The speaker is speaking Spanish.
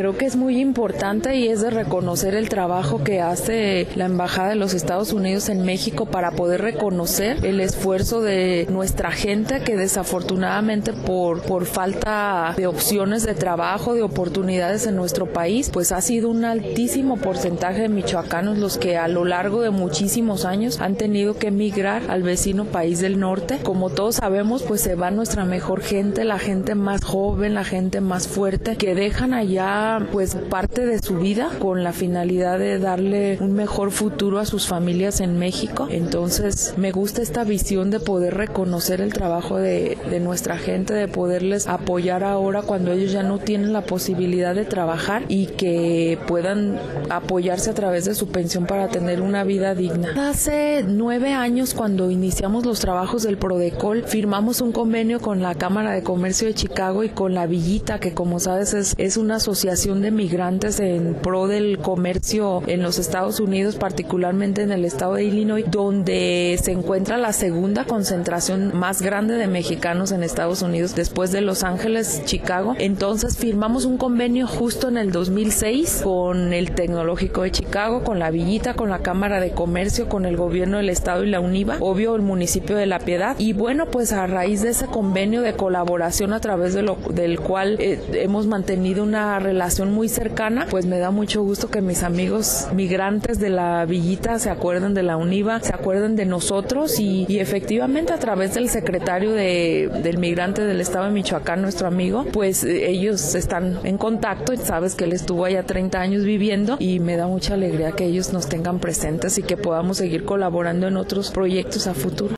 Creo que es muy importante y es de reconocer el trabajo que hace la Embajada de los Estados Unidos en México para poder reconocer el esfuerzo de nuestra gente que desafortunadamente por falta de opciones de trabajo, de oportunidades en nuestro país, pues ha sido un altísimo porcentaje de michoacanos los que a lo largo de muchísimos años han tenido que emigrar al vecino país del norte. Como todos sabemos, pues se va nuestra mejor gente, la gente más joven, la gente más fuerte, que dejan allá pues parte de su vida con la finalidad de darle un mejor futuro a sus familias en México. Entonces me gusta esta visión de poder reconocer el trabajo de nuestra gente, de poderles apoyar ahora cuando ellos ya no tienen la posibilidad de trabajar y que puedan apoyarse a través de su pensión para tener una vida digna. Hace 9 años, cuando iniciamos los trabajos del Prodecol, firmamos un convenio con la Cámara de Comercio de Chicago y con la Villita, que como sabes es una asociación de migrantes en pro del comercio en los Estados Unidos, particularmente en el estado de Illinois, donde se encuentra la segunda concentración más grande de mexicanos en Estados Unidos después de Los Ángeles, Chicago. Entonces firmamos un convenio justo en el 2006 con el Tecnológico de Chicago, con la Villita, con la Cámara de Comercio, con el gobierno del estado y la UNIVA, obvio el municipio de La Piedad. Y bueno, pues a raíz de ese convenio de colaboración a través del cual hemos mantenido una relación muy cercana, pues me da mucho gusto que mis amigos migrantes de la Villita se acuerden de la UNIVA, se acuerden de nosotros y efectivamente a través del secretario del migrante del estado de Michoacán, nuestro amigo, pues ellos están en contacto y sabes que él estuvo allá 30 años viviendo y me da mucha alegría que ellos nos tengan presentes y que podamos seguir colaborando en otros proyectos a futuro.